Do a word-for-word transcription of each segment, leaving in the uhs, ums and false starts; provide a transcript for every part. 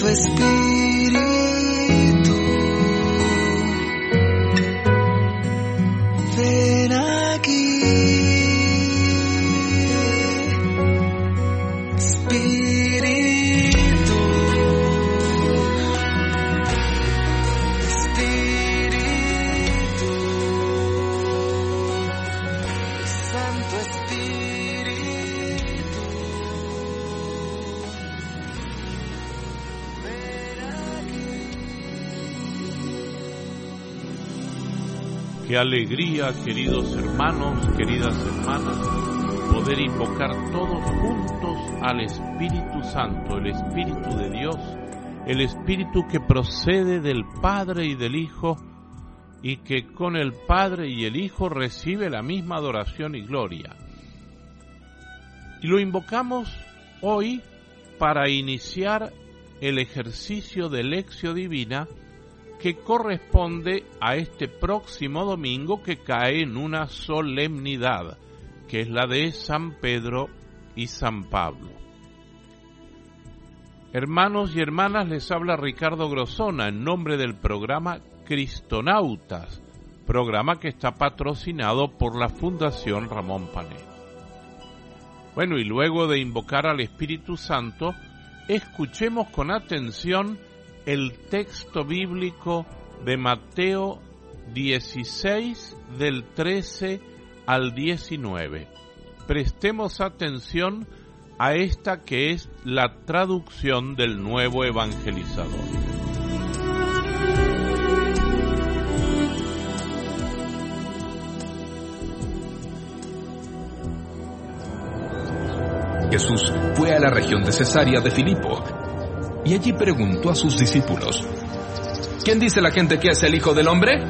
Espíritu, ven aquí, Espíritu, Espíritu, Santo Espíritu, ven aquí. Qué alegría, queridos hermanos, queridas hermanas, poder invocar todos juntos al Espíritu Santo, el Espíritu de Dios, el Espíritu que procede del Padre y del Hijo, y que con el Padre y el Hijo recibe la misma adoración y gloria. Y lo invocamos hoy para iniciar el ejercicio de Lectio Divina que corresponde a este próximo domingo, que cae en una solemnidad, que es la de San Pedro y San Pablo. Hermanos y hermanas, les habla Ricardo Grosona en nombre del programa Cristonautas, programa que está patrocinado por la Fundación Ramón Pané. Bueno, y luego de invocar al Espíritu Santo, escuchemos con atención el texto bíblico de Mateo dieciséis, del trece al diecinueve. Prestemos atención a esta que es la traducción del Nuevo Evangelizador. Jesús fue a la región de Cesarea de Filipo y allí preguntó a sus discípulos: ¿quién dice la gente que es el Hijo del Hombre?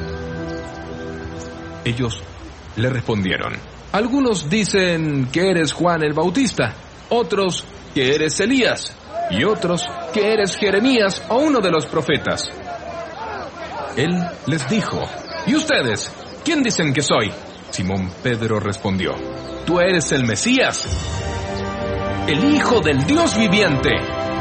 Ellos le respondieron: algunos dicen que eres Juan el Bautista, otros que eres Elías, y otros que eres Jeremías o uno de los profetas. Él les dijo: ¿y ustedes? ¿Quién dicen que soy? Simón Pedro respondió: tú eres el Mesías, el Hijo del Dios viviente.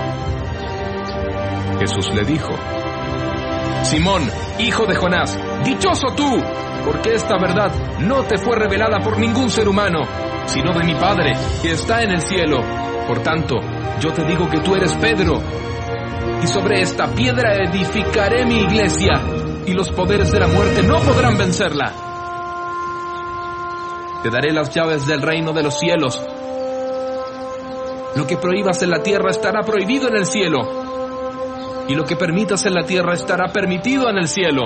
Jesús le dijo: Simón, hijo de Jonás, dichoso tú, porque esta verdad no te fue revelada por ningún ser humano, sino de mi Padre, que está en el cielo. Por tanto, yo te digo que tú eres Pedro, y sobre esta piedra edificaré mi iglesia, y los poderes de la muerte no podrán vencerla. Te daré las llaves del reino de los cielos. Lo que prohíbas en la tierra estará prohibido en el cielo, y lo que permitas en la tierra estará permitido en el cielo.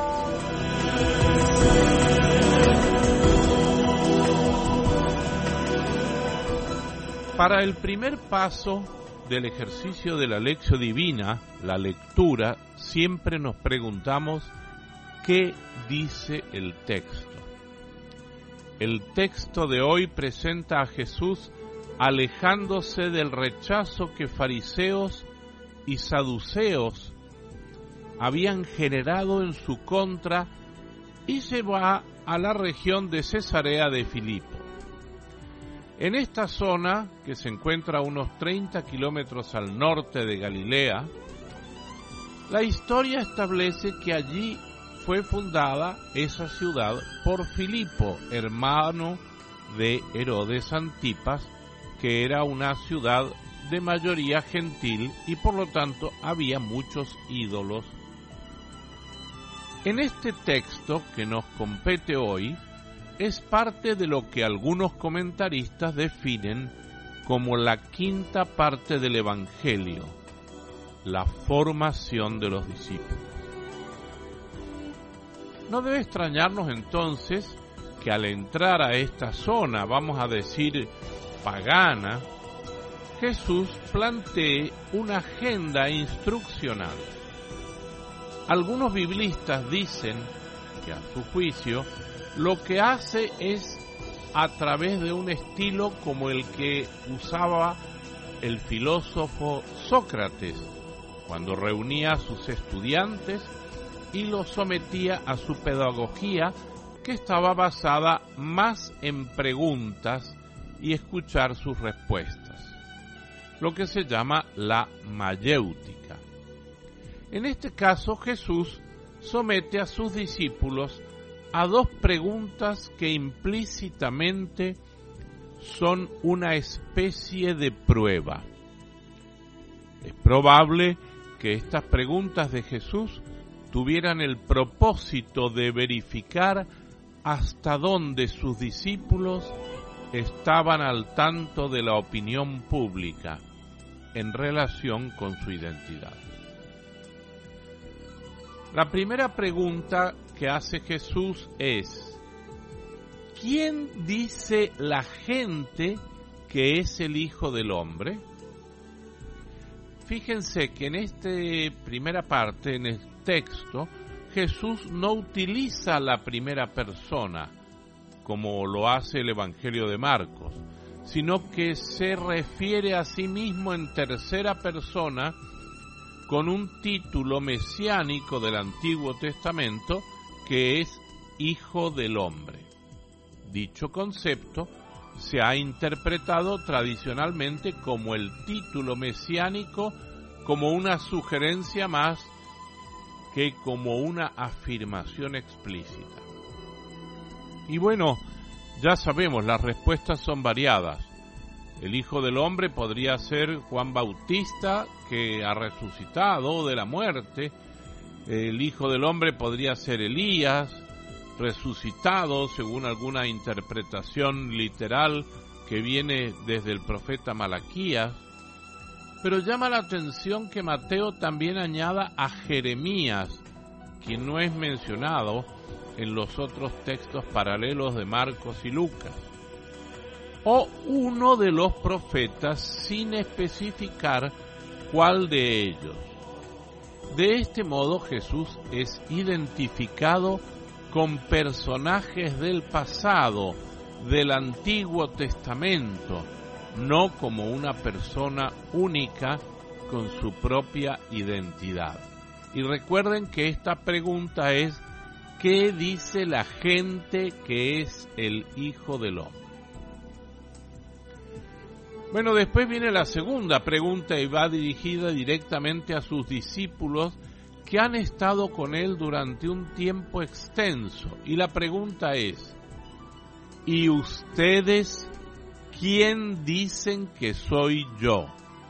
Para el primer paso del ejercicio de la Lectio Divina, la lectura, siempre nos preguntamos ¿qué dice el texto? El texto de hoy presenta a Jesús alejándose del rechazo que fariseos y saduceos habían generado en su contra, y se va a la región de Cesarea de Filipo. En esta zona, que se encuentra a unos treinta kilómetros al norte de Galilea, la historia establece que allí fue fundada esa ciudad por Filipo, hermano de Herodes Antipas, que era una ciudad de mayoría gentil y por lo tanto había muchos ídolos. En este texto que nos compete hoy, es parte de lo que algunos comentaristas definen como la quinta parte del Evangelio, la formación de los discípulos. No debe extrañarnos entonces que al entrar a esta zona, vamos a decir pagana, Jesús plantee una agenda instruccional. Algunos biblistas dicen que a su juicio lo que hace es a través de un estilo como el que usaba el filósofo Sócrates cuando reunía a sus estudiantes y los sometía a su pedagogía, que estaba basada más en preguntas y escuchar sus respuestas, lo que se llama la mayéutica. En este caso, Jesús somete a sus discípulos a dos preguntas que implícitamente son una especie de prueba. Es probable que estas preguntas de Jesús tuvieran el propósito de verificar hasta dónde sus discípulos estaban al tanto de la opinión pública en relación con su identidad. La primera pregunta que hace Jesús es: ¿quién dice la gente que es el Hijo del Hombre? Fíjense que en esta primera parte, en el texto, Jesús no utiliza la primera persona, como lo hace el Evangelio de Marcos, sino que se refiere a sí mismo en tercera persona con un título mesiánico del Antiguo Testamento que es Hijo del Hombre. Dicho concepto se ha interpretado tradicionalmente como el título mesiánico, como una sugerencia más que como una afirmación explícita. Y bueno, ya sabemos, las respuestas son variadas. El Hijo del Hombre podría ser Juan Bautista, que ha resucitado de la muerte. El Hijo del Hombre podría ser Elías, resucitado según alguna interpretación literal que viene desde el profeta Malaquías. Pero llama la atención que Mateo también añada a Jeremías, quien no es mencionado en los otros textos paralelos de Marcos y Lucas, o uno de los profetas sin especificar cuál de ellos. De este modo Jesús es identificado con personajes del pasado, del Antiguo Testamento, no como una persona única con su propia identidad. Y recuerden que esta pregunta es: ¿qué dice la gente que es el Hijo del Hombre? Bueno, después viene la segunda pregunta y va dirigida directamente a sus discípulos que han estado con él durante un tiempo extenso. Y la pregunta es: ¿y ustedes quién dicen que soy yo?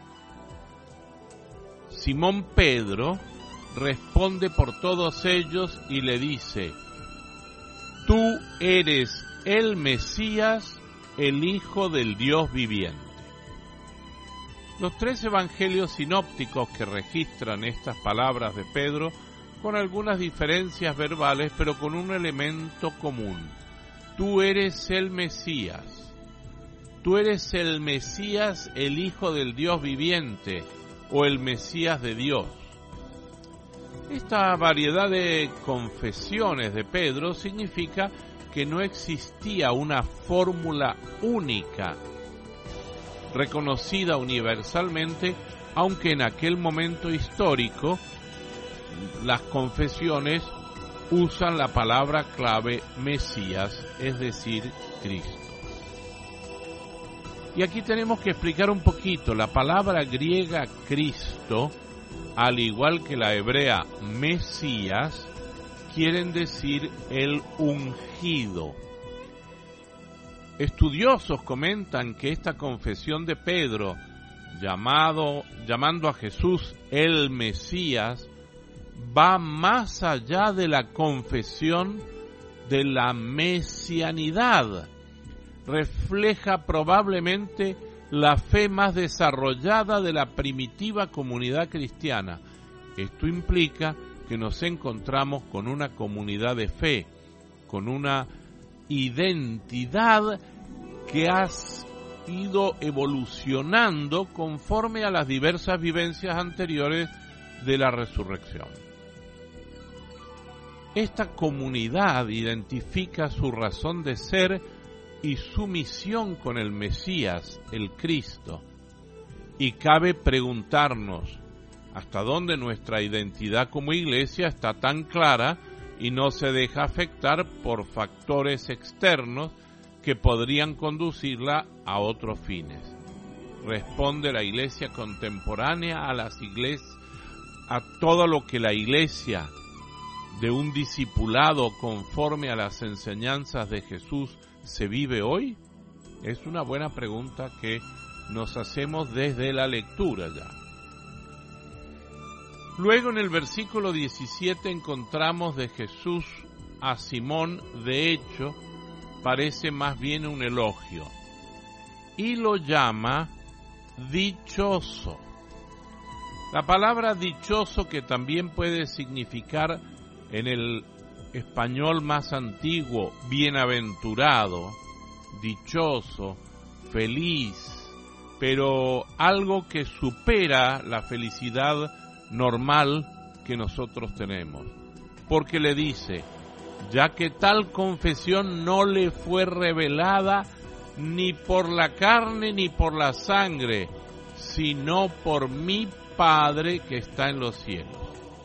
Simón Pedro responde por todos ellos y le dice: tú eres el Mesías, el Hijo del Dios viviente. Los tres evangelios sinópticos que registran estas palabras de Pedro, con algunas diferencias verbales, pero con un elemento común: tú eres el Mesías. Tú eres el Mesías, el Hijo del Dios viviente, o el Mesías de Dios. Esta variedad de confesiones de Pedro significa que no existía una fórmula única, reconocida universalmente, aunque en aquel momento histórico las confesiones usan la palabra clave Mesías, es decir, Cristo. Y aquí tenemos que explicar un poquito. La palabra griega Cristo, al igual que la hebrea Mesías, quieren decir el ungido. Estudiosos comentan que esta confesión de Pedro, llamado, llamando a Jesús el Mesías, va más allá de la confesión de la mesianidad. Refleja probablemente la fe más desarrollada de la primitiva comunidad cristiana. Esto implica que nos encontramos con una comunidad de fe, con una identidad que ha ido evolucionando conforme a las diversas vivencias anteriores de la resurrección. Esta comunidad identifica su razón de ser y su misión con el Mesías, el Cristo. Y cabe preguntarnos hasta dónde nuestra identidad como iglesia está tan clara y no se deja afectar por factores externos que podrían conducirla a otros fines. ¿Responde la iglesia contemporánea a las iglesias, a todo lo que la Iglesia de un discipulado conforme a las enseñanzas de Jesús se vive hoy? Es una buena pregunta que nos hacemos desde la lectura ya. Luego en el versículo diecisiete encontramos de Jesús a Simón, de hecho, parece más bien un elogio, y lo llama dichoso. La palabra dichoso, que también puede significar en el español más antiguo bienaventurado, dichoso, feliz, pero algo que supera la felicidad normal que nosotros tenemos, porque le dice, ya que tal confesión no le fue revelada ni por la carne ni por la sangre, sino por mi Padre que está en los cielos.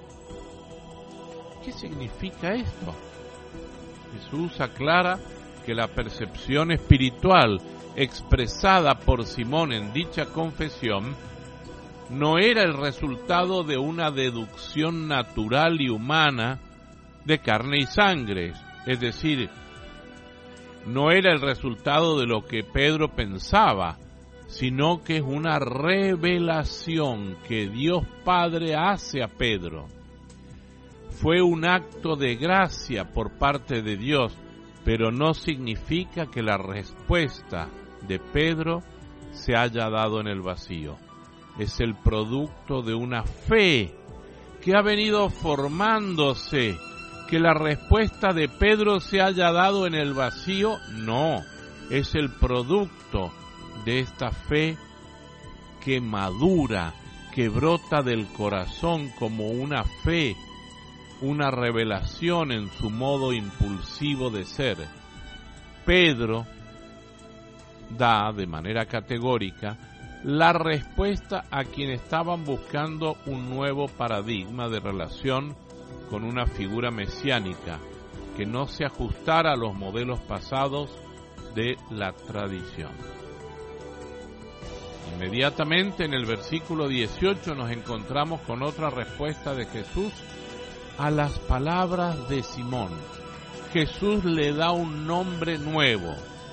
¿Qué significa esto? Jesús aclara que la percepción espiritual expresada por Simón en dicha confesión no era el resultado de una deducción natural y humana de carne y sangre, es decir, no era el resultado de lo que Pedro pensaba, sino que es una revelación que Dios Padre hace a Pedro. Fue un acto de gracia por parte de Dios, pero no significa que la respuesta de Pedro se haya dado en el vacío. Es el producto de una fe que ha venido formándose. Que la respuesta de Pedro se haya dado en el vacío, no, es el producto de esta fe que madura, que brota del corazón como una fe, una revelación en su modo impulsivo de ser. Pedro da de manera categórica la respuesta a quienes estaban buscando un nuevo paradigma de relación con una figura mesiánica que no se ajustara a los modelos pasados de la tradición. Inmediatamente en el versículo dieciocho nos encontramos con otra respuesta de Jesús a las palabras de Simón. Jesús le da un nombre nuevo.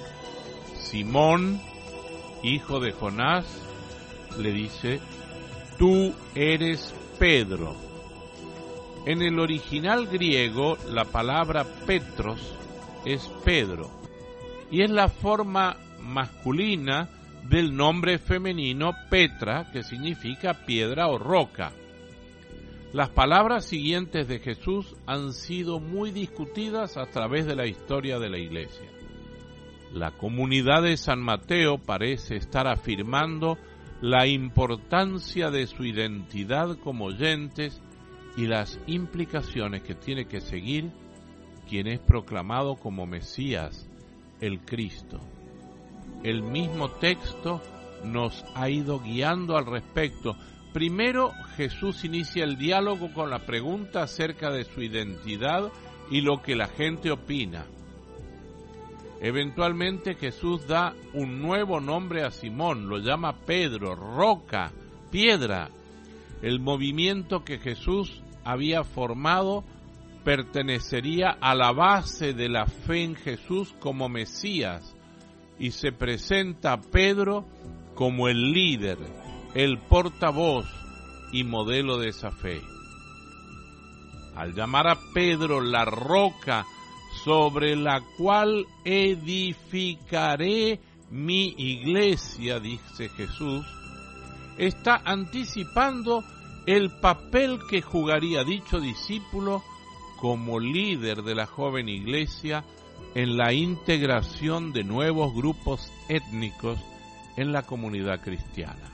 Simón, hijo de Jonás, le dice, tú eres Pedro. En el original griego, la palabra Petros es Pedro, y es la forma masculina del nombre femenino Petra, que significa piedra o roca. Las palabras siguientes de Jesús han sido muy discutidas a través de la historia de la Iglesia. La comunidad de San Mateo parece estar afirmando la importancia de su identidad como oyentes y las implicaciones que tiene que seguir quien es proclamado como Mesías, el Cristo. El mismo texto nos ha ido guiando al respecto. Primero, Jesús inicia el diálogo con la pregunta acerca de su identidad y lo que la gente opina. Eventualmente Jesús da un nuevo nombre a Simón, lo llama Pedro, roca, piedra. El movimiento que Jesús había formado pertenecería a la base de la fe en Jesús como Mesías, y se presenta a Pedro como el líder, el portavoz y modelo de esa fe. Al llamar a Pedro la roca sobre la cual edificaré mi iglesia, dice Jesús, está anticipando el papel que jugaría dicho discípulo como líder de la joven iglesia en la integración de nuevos grupos étnicos en la comunidad cristiana.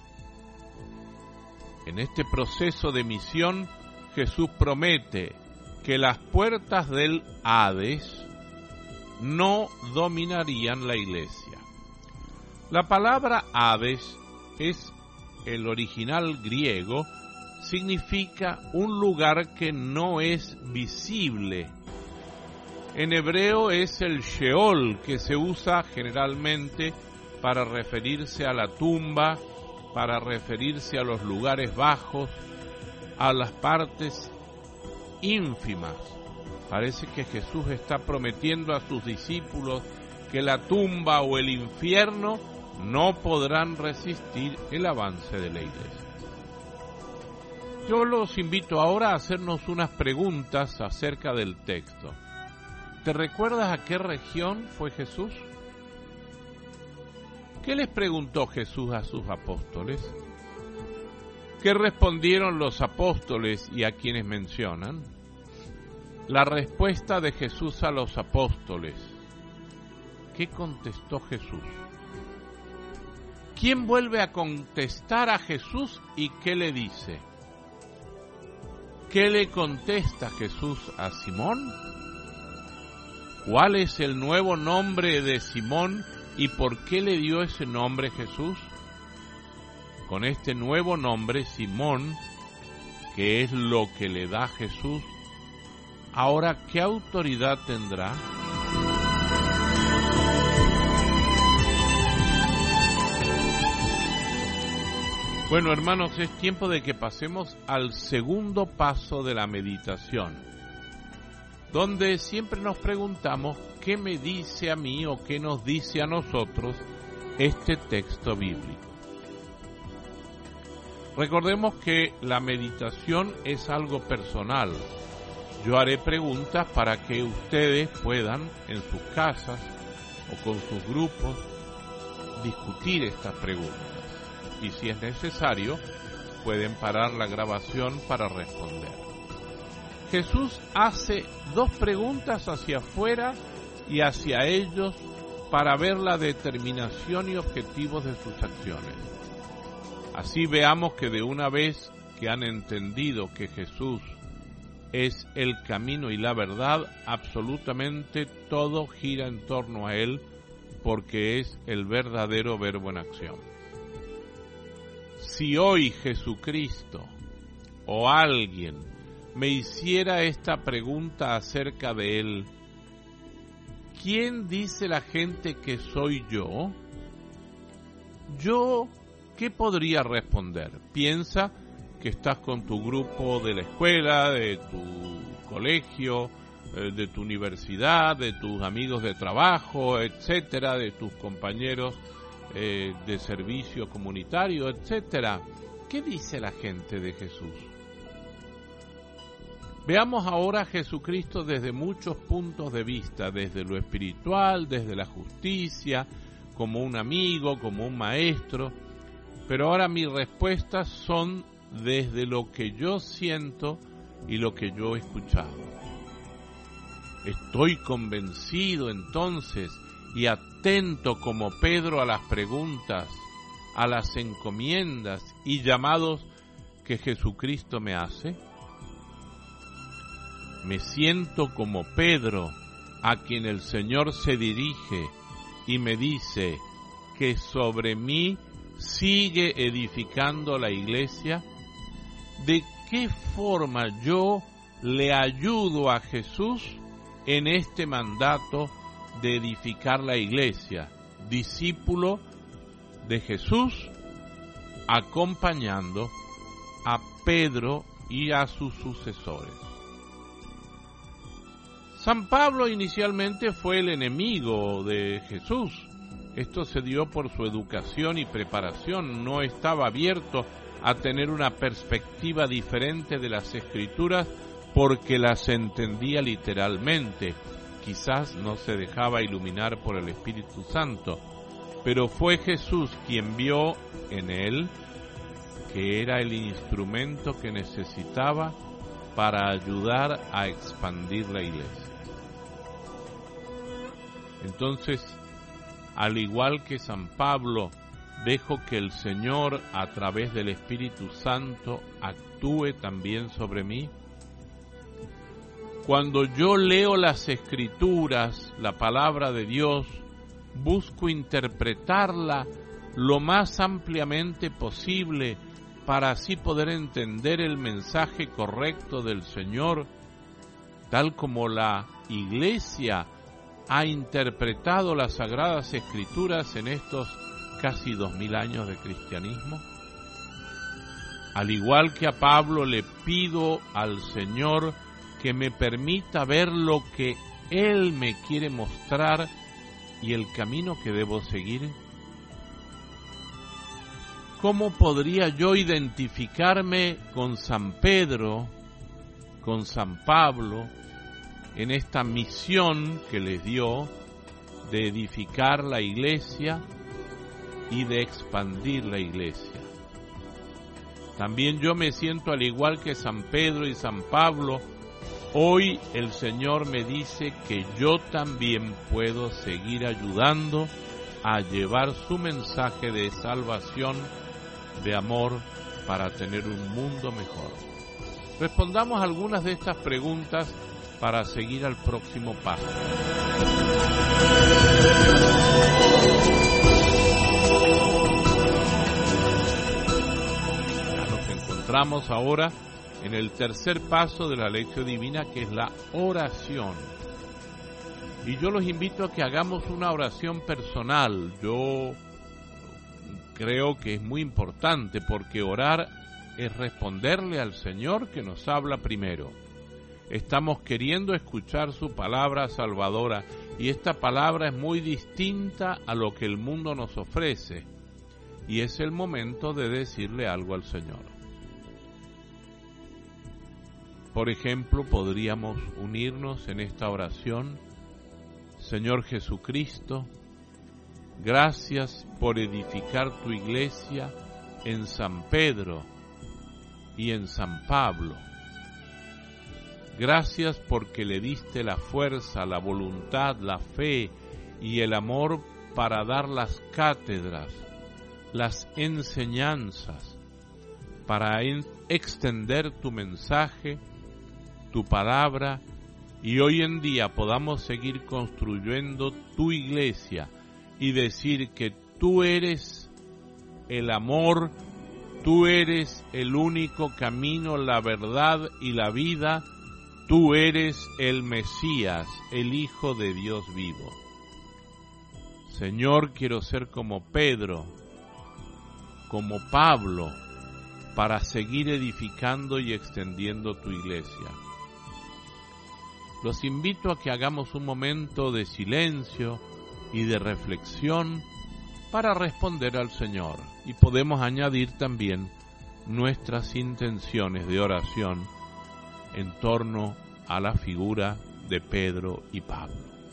En este proceso de misión, Jesús promete que las puertas del Hades no dominarían la iglesia. La palabra Hades es el original griego, significa un lugar que no es visible. En hebreo es el Sheol, que se usa generalmente para referirse a la tumba, para referirse a los lugares bajos, a las partes ínfimas. Parece que Jesús está prometiendo a sus discípulos que la tumba o el infierno no podrán resistir el avance de la iglesia. Yo los invito ahora a hacernos unas preguntas acerca del texto. ¿Te recuerdas a qué región fue Jesús? ¿Qué les preguntó Jesús a sus apóstoles? ¿Qué respondieron los apóstoles y a quienes mencionan? La respuesta de Jesús a los apóstoles. ¿Qué contestó Jesús? ¿Quién vuelve a contestar a Jesús y qué le dice? ¿Qué le contesta Jesús a Simón? ¿Cuál es el nuevo nombre de Simón y por qué le dio ese nombre Jesús? Con este nuevo nombre, Simón, que es lo que le da Jesús, ahora, ¿qué autoridad tendrá? Bueno, hermanos, es tiempo de que pasemos al segundo paso de la meditación, donde siempre nos preguntamos qué me dice a mí o qué nos dice a nosotros este texto bíblico. Recordemos que la meditación es algo personal. Yo haré preguntas para que ustedes puedan en sus casas o con sus grupos discutir estas preguntas. Y si es necesario, pueden parar la grabación para responder. Jesús hace dos preguntas hacia afuera y hacia ellos para ver la determinación y objetivos de sus acciones. Así veamos que de una vez que han entendido que Jesús es el camino y la verdad, absolutamente todo gira en torno a Él, porque es el verdadero verbo en acción. Si hoy Jesucristo o alguien me hiciera esta pregunta acerca de Él, ¿quién dice la gente que soy yo? Yo, ¿qué podría responder? Piensa que estás con tu grupo de la escuela, de tu colegio, de tu universidad, de tus amigos de trabajo, etcétera, de tus compañeros eh, de servicio comunitario, etcétera. ¿Qué dice la gente de Jesús? Veamos ahora a Jesucristo desde muchos puntos de vista, desde lo espiritual, desde la justicia, como un amigo, como un maestro, pero ahora mis respuestas son desde lo que yo siento y lo que yo he escuchado. Estoy convencido entonces y atento como Pedro a las preguntas, a las encomiendas y llamados que Jesucristo me hace. Me siento como Pedro, a quien el Señor se dirige y me dice que sobre mí sigue edificando la iglesia. ¿De qué forma yo le ayudo a Jesús en este mandato de edificar la iglesia? Discípulo de Jesús, acompañando a Pedro y a sus sucesores. San Pablo inicialmente fue el enemigo de Jesús. Esto se dio por su educación y preparación. No estaba abierto a tener una perspectiva diferente de las Escrituras porque las entendía literalmente. Quizás no se dejaba iluminar por el Espíritu Santo, pero fue Jesús quien vio en él que era el instrumento que necesitaba para ayudar a expandir la iglesia. Entonces, al igual que San Pablo, dejo que el Señor, a través del Espíritu Santo, actúe también sobre mí. Cuando yo leo las Escrituras, la palabra de Dios, busco interpretarla lo más ampliamente posible para así poder entender el mensaje correcto del Señor, tal como la Iglesia ha interpretado las Sagradas Escrituras en estos casi dos mil años de cristianismo. Al igual que a Pablo, le pido al Señor que me permita ver lo que Él me quiere mostrar y el camino que debo seguir. ¿Cómo podría yo identificarme con San Pedro, con San Pablo, en esta misión que les dio de edificar la iglesia y de expandir la iglesia? También yo me siento al igual que San Pedro y San Pablo. Hoy el Señor me dice que yo también puedo seguir ayudando a llevar su mensaje de salvación, de amor, para tener un mundo mejor. Respondamos algunas de estas preguntas para seguir al próximo paso. Ya nos encontramos ahora en el tercer paso de la lección divina, que es la oración. Y yo los invito a que hagamos una oración personal. Yo creo que es muy importante, porque orar es responderle al Señor que nos habla primero. Estamos queriendo escuchar su palabra salvadora, y esta palabra es muy distinta a lo que el mundo nos ofrece, y es el momento de decirle algo al Señor. Por ejemplo, podríamos unirnos en esta oración. Señor Jesucristo, gracias por edificar tu iglesia en San Pedro y en San Pablo. Gracias porque le diste la fuerza, la voluntad, la fe y el amor para dar las cátedras, las enseñanzas, para extender tu mensaje, tu palabra, y hoy en día podamos seguir construyendo tu iglesia y decir que tú eres el amor, tú eres el único camino, la verdad y la vida, tú eres el Mesías, el Hijo de Dios vivo. Señor, quiero ser como Pedro, como Pablo, para seguir edificando y extendiendo tu iglesia. Los invito a que hagamos un momento de silencio y de reflexión para responder al Señor, y podemos añadir también nuestras intenciones de oración en torno a la figura de Pedro y Pablo.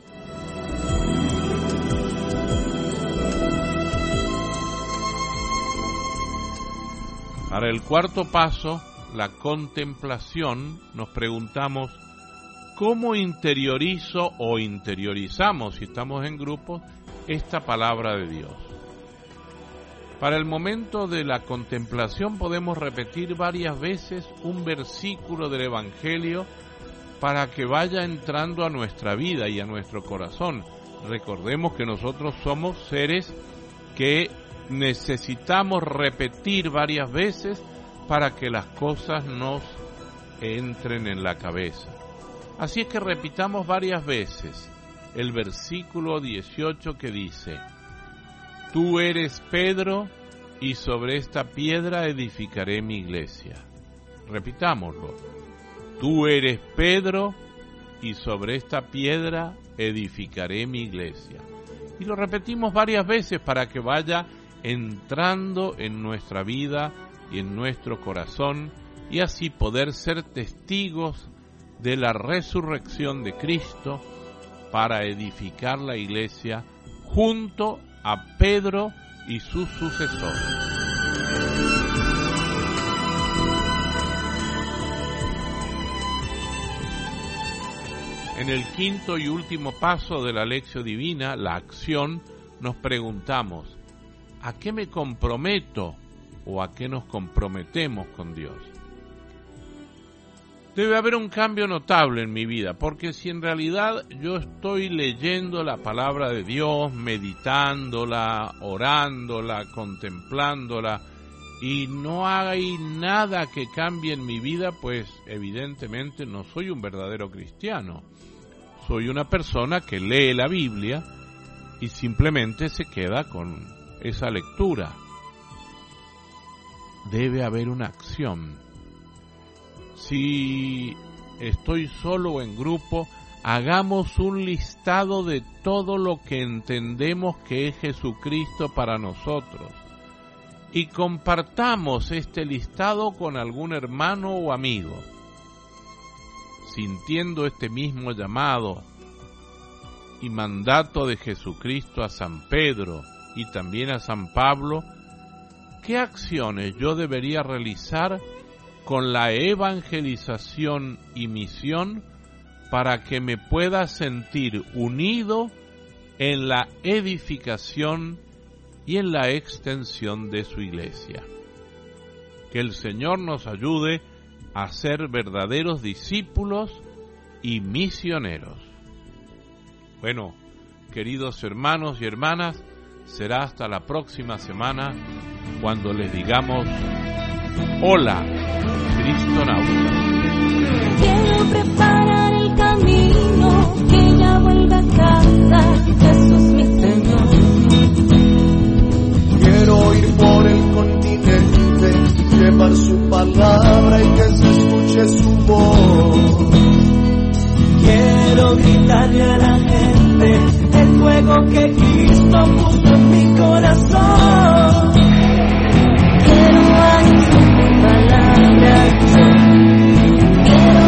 Para el cuarto paso, la contemplación, nos preguntamos: ¿cómo interiorizo o interiorizamos, si estamos en grupo, esta palabra de Dios? Para el momento de la contemplación podemos repetir varias veces un versículo del Evangelio para que vaya entrando a nuestra vida y a nuestro corazón. Recordemos que nosotros somos seres que necesitamos repetir varias veces para que las cosas nos entren en la cabeza. Así es que repitamos varias veces el versículo dieciocho que dice: tú eres Pedro, y sobre esta piedra edificaré mi iglesia. Repitámoslo. Tú eres Pedro, y sobre esta piedra edificaré mi iglesia. Y lo repetimos varias veces para que vaya entrando en nuestra vida y en nuestro corazón, y así poder ser testigos de la resurrección de Cristo para edificar la iglesia junto a Pedro y sus sucesores. En el quinto y último paso de la lección divina, la acción, nos preguntamos: ¿a qué me comprometo o a qué nos comprometemos con Dios? Debe haber un cambio notable en mi vida, porque si en realidad yo estoy leyendo la palabra de Dios, meditándola, orándola, contemplándola, y no hay nada que cambie en mi vida, pues evidentemente no soy un verdadero cristiano. Soy una persona que lee la Biblia y simplemente se queda con esa lectura. debe haber una acción. Si estoy solo o en grupo, hagamos un listado de todo lo que entendemos que es Jesucristo para nosotros y compartamos este listado con algún hermano o amigo. Sintiendo este mismo llamado y mandato de Jesucristo a San Pedro y también a San Pablo, ¿qué acciones yo debería realizar con la evangelización y misión para que me pueda sentir unido en la edificación y en la extensión de su iglesia? Que el Señor nos ayude a ser verdaderos discípulos y misioneros. Bueno, queridos hermanos y hermanas, será hasta la próxima semana cuando les digamos hola, Cristonautas. Quiero preparar el camino, que ya vuelva a casa, Jesús mi Señor. Quiero ir por el continente, llevar su palabra y que se escuche su voz. Quiero gritarle a la gente el fuego que Cristo puso en mi corazón. Quiero anunciar tu palabra, quiero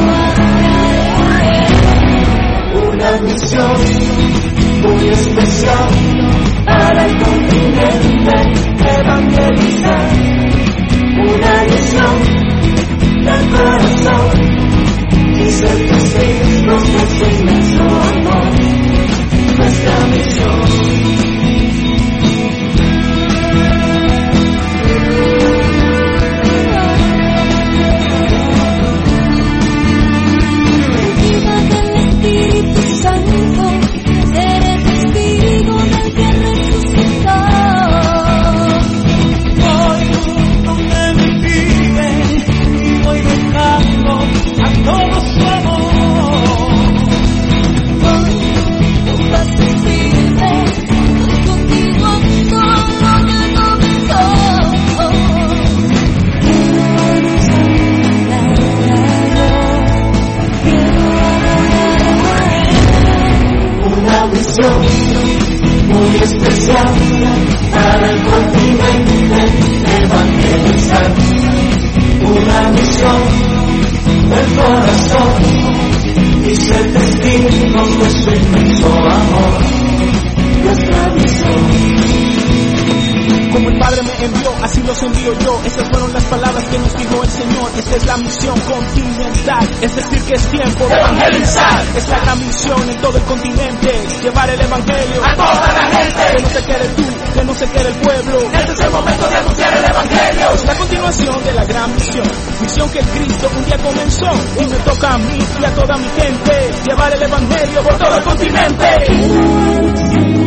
adorar. Una misión muy especial para el continente, evangelizar. Una misión del corazón y ser testigos de su inmenso amor. Nuestra misión. Muy especial para el continente, evangelizar. Una misión del corazón y ser testigos de su inmenso amor. Nuestra misión. Como el Padre me envió, así los envío yo. Esas fueron las palabras que nos dijo el Señor. Esta es la misión continental, es decir que es tiempo de evangelizar. Es la gran misión en todo el continente, llevar el evangelio a toda la gente. Que no se quede tú, que no se quede el pueblo. Este es el momento de anunciar el evangelio. Es la continuación de la gran misión, misión que Cristo un día comenzó y me toca a mí y a toda mi gente llevar el evangelio por todo el continente.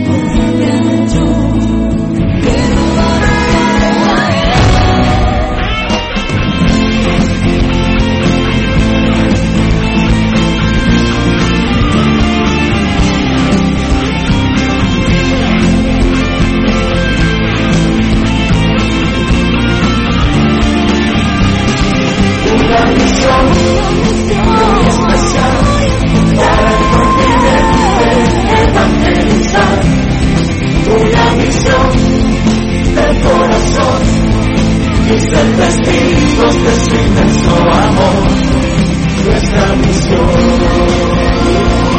Ser testigos de su inmenso amor, nuestra misión.